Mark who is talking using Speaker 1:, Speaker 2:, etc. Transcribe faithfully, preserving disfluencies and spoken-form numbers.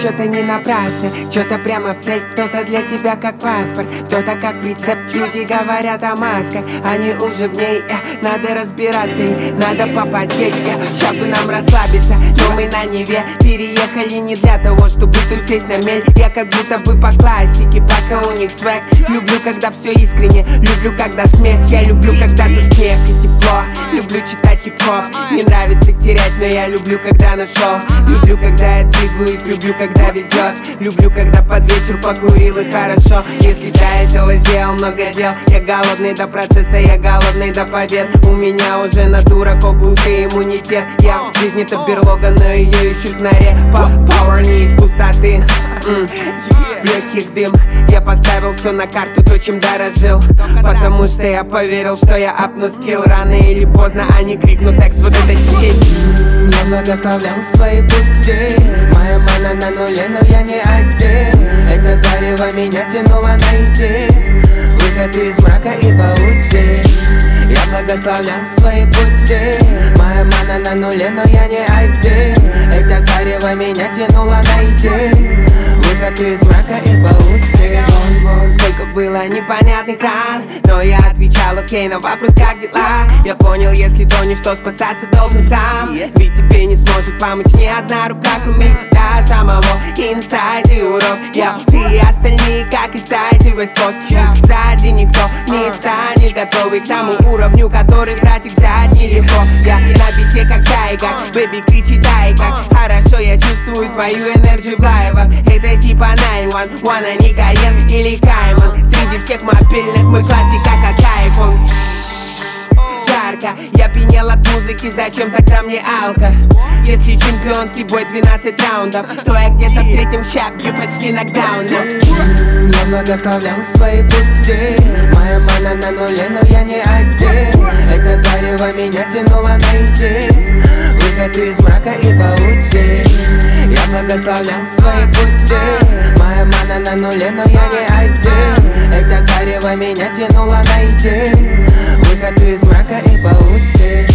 Speaker 1: что-то не напрасно, что-то прямо в цель. Кто-то для тебя как паспорт, кто-то как прицеп. Люди говорят о масках, они уже в ней. Надо разбираться и надо попотеть. Ща бы нам расслабиться, но мы на Неве переехали не для того, чтобы тут сесть на мель. Я как будто бы по классике, пока у них свек. Люблю, когда все искренне, люблю, когда смех. Я люблю, когда тут снег и тепло. Люблю читать хип-хоп, не нравится терять, но я люблю, когда нашел. Люблю, когда я двигаюсь, люблю, когда везет. Люблю, когда под вечер покурил и хорошо. Если до этого сделал много дел, я голодный до процесса, я голодный до побед. У меня уже на дураков был ты иммунитет. Я в жизни это берлога, но ее ищут на ре. Power не из пустоты, mm. В легких дым. Я поставил все на карту, то, чем дорожил. Потому что я поверил, что я апну скилл. Рано или поздно они крикнут текст, вот это щит.
Speaker 2: Я благословлял свои пути, моя мана на нуле, но я не один. Это зарево меня тянуло найти выход из мрака и паутин. Я благословлял свои пути, моя мана на нуле, но я не один. Это зарево меня тянуло найти выход из мрака и паутин.
Speaker 1: Сколько было непонятных ран, но я отвечал окей на вопрос, как дела. Я понял, если тонешь, что спасаться должен сам. Ведь тебе не сможет помочь ни одна рука, кроме тебя самого. Инсайд и урок, я, ты и остальные, как и сайт, и весь косточек. Сзади никто не станет готовый к тому уровню, который, братик, взять нелегко. Я на бите, как зайка, бэби, кричи дай как хорошо, я чувствую твою энергию в лайвах. Это типа девять один, а не Каен или Кайман. Среди всех мобильных мы классика, как айфон. Жарко, я пьянел от музыки, зачем тогда мне алка? Если чемпионский бой двенадцать раундов, то я где-то в третьем ща бью почти нокдаун.
Speaker 2: Я благословлял свои пути, моя мана на нуле, но я не один. Это зарево меня тянуло найти выход из мрака и паутин. Я благословлял свои пути, моя мана на нуле, но я не один. Это зарево меня тянуло найти выход из мрака и паутин.